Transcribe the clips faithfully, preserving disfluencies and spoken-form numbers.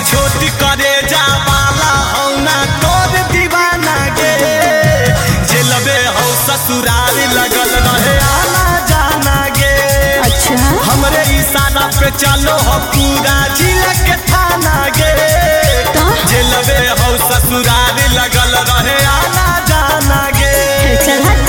छोटी करे जा वाला हौ ना तोर दीवाना गे जेलबे हौ ससुराल लगल रहे आना जाना गे। अच्छा हमरे इशारा पे चलो हो पूरा जिला के थाना गे जेलबे हौ ससुराल लगल रहे आना जाना गे। चल हट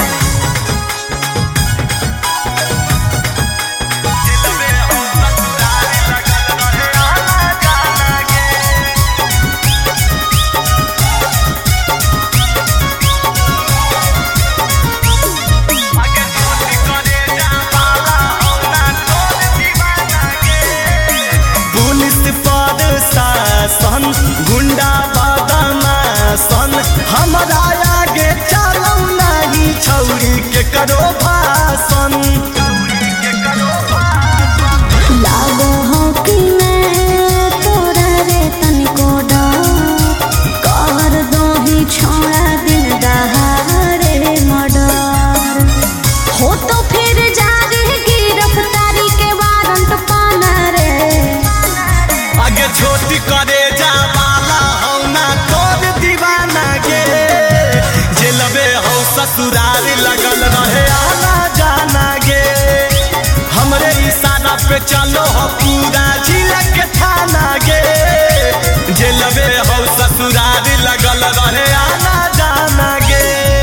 गुंडा बदमाशन हमरा आगे चलौ नहीं छौरी के करो भाषण। लागो हो कि मैं तोरा रे तनिको डर कर दोही छोड़ा दिन दहाड़े मर्डर हो तो फिर जागे गिरफ्तारी के वारंट पाना रे। आगे छोटी करे जा वाला हौ ना तोर दीवाना गे जेलबे हौ ससुराल लगल रहे आना जाना गे। हमरे इशारा पे चलो हो पूरा जिला के थाना गे जेलबे हौ ससुराल लगल रहे आना जाना गे।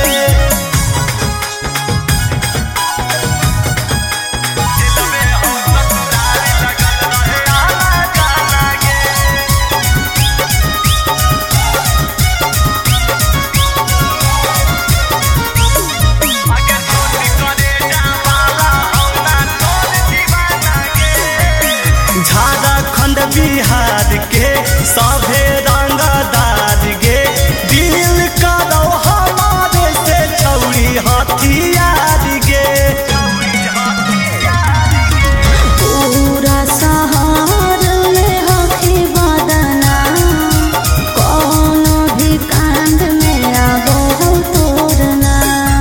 झारखंड बिहार के सभे रंगदार गे दिल करो हमारे से छौरी हथियार गे। पूरा शहर में होके बदना कोनो भी कांड में आबो तोरना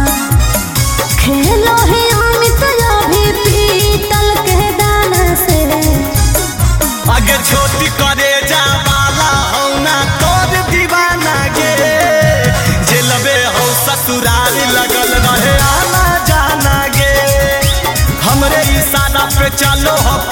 खेलो है अमित अभी पीतल के दाना से। आगे छोटी करे जा वाला हौ ना तोर दीवाना गे जेलबे हौ ससुराल लगल रहे आना जाना गे। हमरे इशारा पे चलो हो